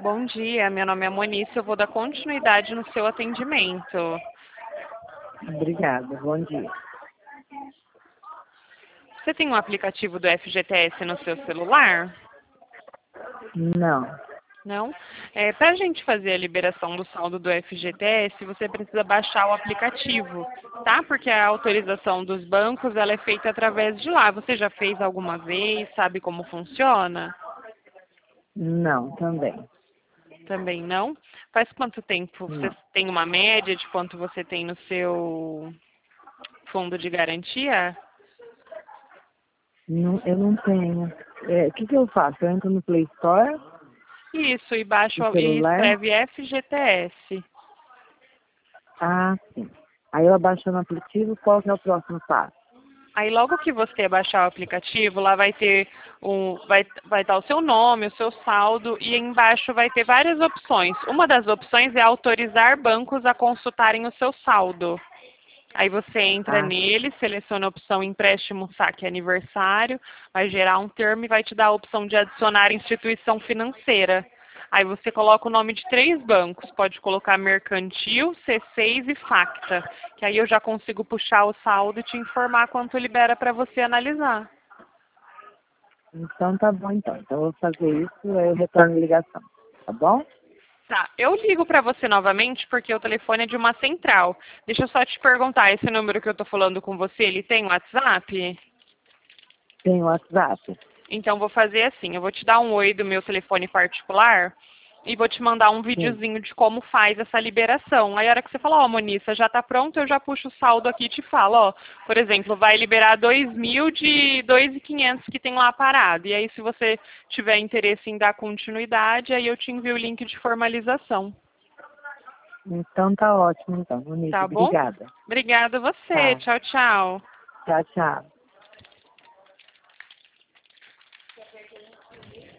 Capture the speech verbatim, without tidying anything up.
Bom dia, meu nome é Monice, eu vou dar continuidade no seu atendimento. Obrigada, bom dia. Você tem um aplicativo do F G T S no seu celular? Não. Não? É, para a gente fazer a liberação do saldo do F G T S, você precisa baixar o aplicativo, tá? Porque a autorização dos bancos ela é feita através de lá. Você já fez alguma vez? Sabe como funciona? Não, também. Também não? Faz quanto tempo? Você Não. tem uma média de quanto você tem no seu fundo de garantia? Não, eu não tenho. É, o que, que eu faço? Eu entro no Play Store, Isso, e baixa no e celular. escreve F G T S. Ah, sim. Aí eu abaixo no aplicativo, qual que é o próximo passo? Aí logo que você baixar o aplicativo, lá vai ter um, vai, vai estar o seu nome, o seu saldo e embaixo vai ter várias opções. Uma das opções é autorizar bancos a consultarem o seu saldo. Aí você entra Ah, nele, seleciona a opção empréstimo, saque aniversário, vai gerar um termo e vai te dar a opção de adicionar instituição financeira. Aí você coloca o nome de três bancos, pode colocar Mercantil, C seis e Facta, que aí eu já consigo puxar o saldo e te informar quanto libera para você analisar. então tá bom então. Então eu vou fazer isso, aí eu retorno a ligação. Tá bom? Tá, eu ligo para você novamente porque o telefone é de uma central. Deixa eu só te perguntar, esse número que eu estou falando com você, ele tem WhatsApp? Tem o WhatsApp? Então, vou fazer assim, eu vou te dar um oi do meu telefone particular e vou te mandar um Sim. videozinho de como faz essa liberação. Aí, a hora que você falar, ó, Monissa, já tá pronto, eu já puxo o saldo aqui e te falo, ó, por exemplo, vai liberar dois mil de dois mil e quinhentos que tem lá parado. E aí, se você tiver interesse em dar continuidade, aí eu te envio o link de formalização. Então tá ótimo então, Monique. Tá bom? Obrigada. Obrigada a você. Tá. Tchau, tchau. Tchau, tchau.